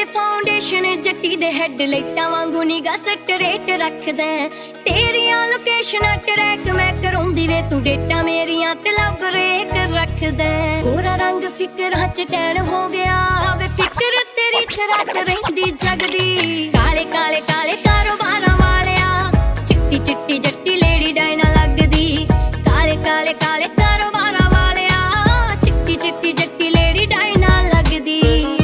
foundation Jatti दे हेडलाइटां वांगू निगाह straight रखदा तेरियां लोकेशन ट्रैक मैं कराउंदी वे तू डेटा मेरियां ते लब रेट रखदा गोरा रंग फिकरां च टैन हो गया वे फिकर तेरी च रात रहिंदी जगदी काले काले काले कारोबारां वालिया चिट्टी चिट्टी जट्टी लेडी डायना लगदी काले काले काले कारोबारां वालिया चिट्टी चिट्टी जट्टी लेडी डायना लगदी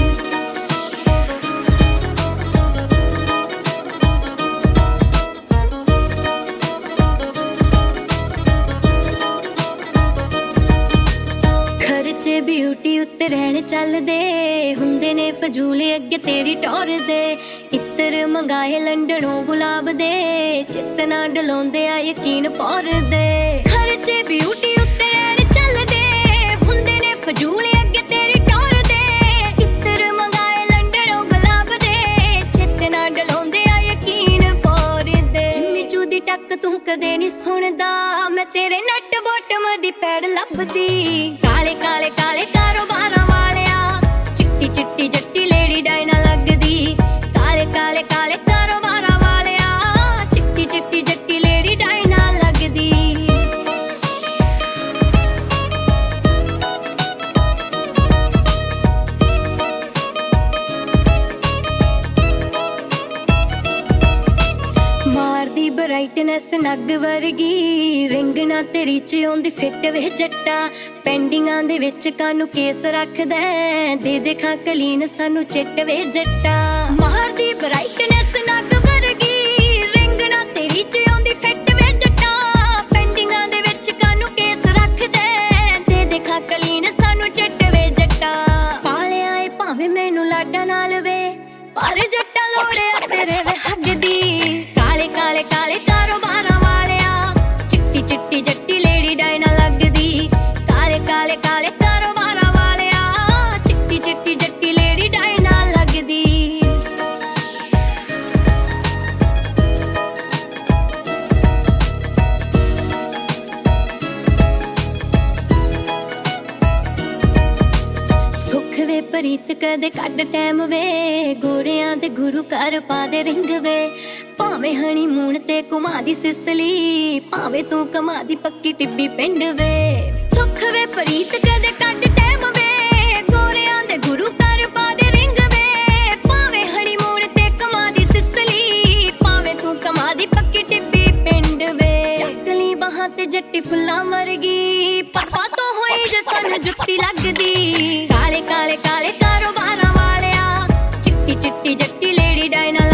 खर्चे ब्यूटी उत्ते रहन चलदे हुंदे ने फजूल अगे तेरी टौर दे इत्र मंगाए लंडनों गुलाब दे चितना डलाउंदे आ यकीन पौर दे खर्चे ब्यूटी उत्ते रहन चलदे हुंदे ने फजूल अगे तेरी टौर दे इत्र मंगाए लंडनों गुलाब दे चितना डलाउंदे आ यकीन पौर दे जिम्मी चूदी टक तू कदे नहीं सुनदा मैं तेरे नट बॉटम दी पैड़ लभदी काले काले काले कारोबारां वालिया चिट्टी चिट्टी जट्टी लेडी डायना लगदी काले काले काले कारोबारां वालिया चिट्टी चिट्टी जट्टी लेडी डायना लगदी मारदी ब्राइटनेस नग वर्गी रिंग ना तेरी च आउंदी फिट वे जट्टा पेंडिंगां दे विच कानू केस रखदा दे दे खा कलीन सानू चिट वे जट्टा मारदी ब्राइटनेस नग वर्गी रिंग ना तेरी च आउंदी फिट वे जट्टा पेंडिंगां दे विच कानू केस रखदा दे दे खा कलीन सानू चिट वे जट्टा पालिया ए भावें मैनू लाडा नाल वे पर जट्टा लोड़िया तेरे वे हगदी काले काले काले कारोबारां वालिया चिट्टी चिट्टी जट्टी लेडी डायना लगदी काले काले काले कारोबारां वालिया चिट्टी चिट्टी जट्टी लेडी डायना लगदी सुख वे प्रीत कदे कड टैम वे गोरियां दे गुरु घर पा दे रिंग वे भावें हनीमून ते घुमा दी सिसली भावें तू कमा दी पक्की टिब्बी पिंड वे सुख वे प्रीत कदे कड टैम वे गोरियां दे गुरु घर पा दे रिंग वे भावें हनीमून ते घुमा दी सिसली भावें तू कमा दी पक्की टिब्बी पिंड वे चकली बाहां ते जट्टी फुल्लां वर्गी पापा तो होई जे सन जुत्ती लगदी काले काले काले कारोबारां वालिया चिट्टी चिट्टी जट्टी लेडी डायना